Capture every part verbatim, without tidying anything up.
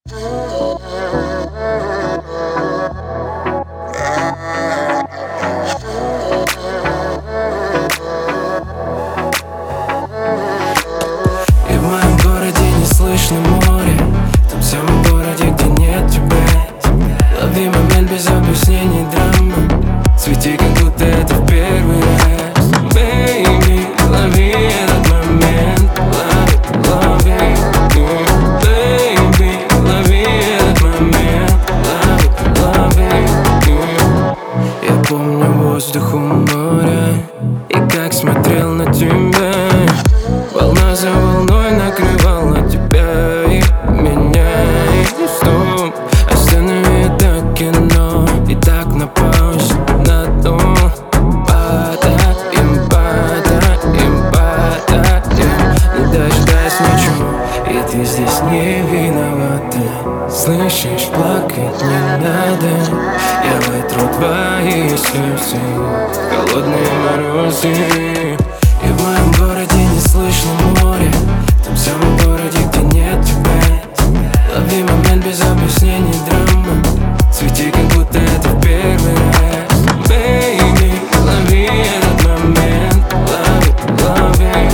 И в моем городе не слышно море, в том самом городе, где нет тебя. Лови момент без объяснений, драмы, свети, как будто это в первый раз. Baby, лови этот момент, лови, лови. Baby, лови этот момент, лови, лови. Я помню воздух у моря и как смотрел на тебя. Волна за волной накрывала тебя и меня. И стоп, останови это кино, и так на паузе, на дно. Падаем, падаем, падаем, не дождаясь ничего. И ты здесь не виновата, слышишь, плакать не надо. Я вытру твои слезы, холодные морозы. И в моем городе не слышно море, в том самом городе, где нет тебя. Лови момент без объяснений, драмы, свети, как будто это в первый раз. Baby, лови этот момент, лови, лови.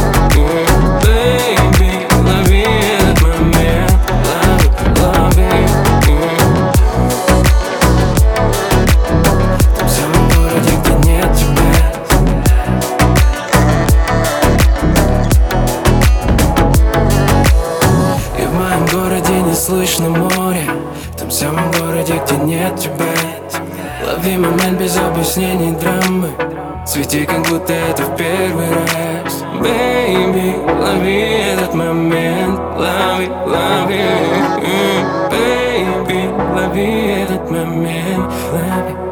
Baby, лови этот момент, лови, лови. В том самом городе, где нет тебя. И в моем городе не слышно море, в том самом городе, где нет тебя. Лови момент без объяснений, драмы, свети, как будто это в первый раз. Baby, лови этот момент, лови, лови. Baby, лови этот момент, лови.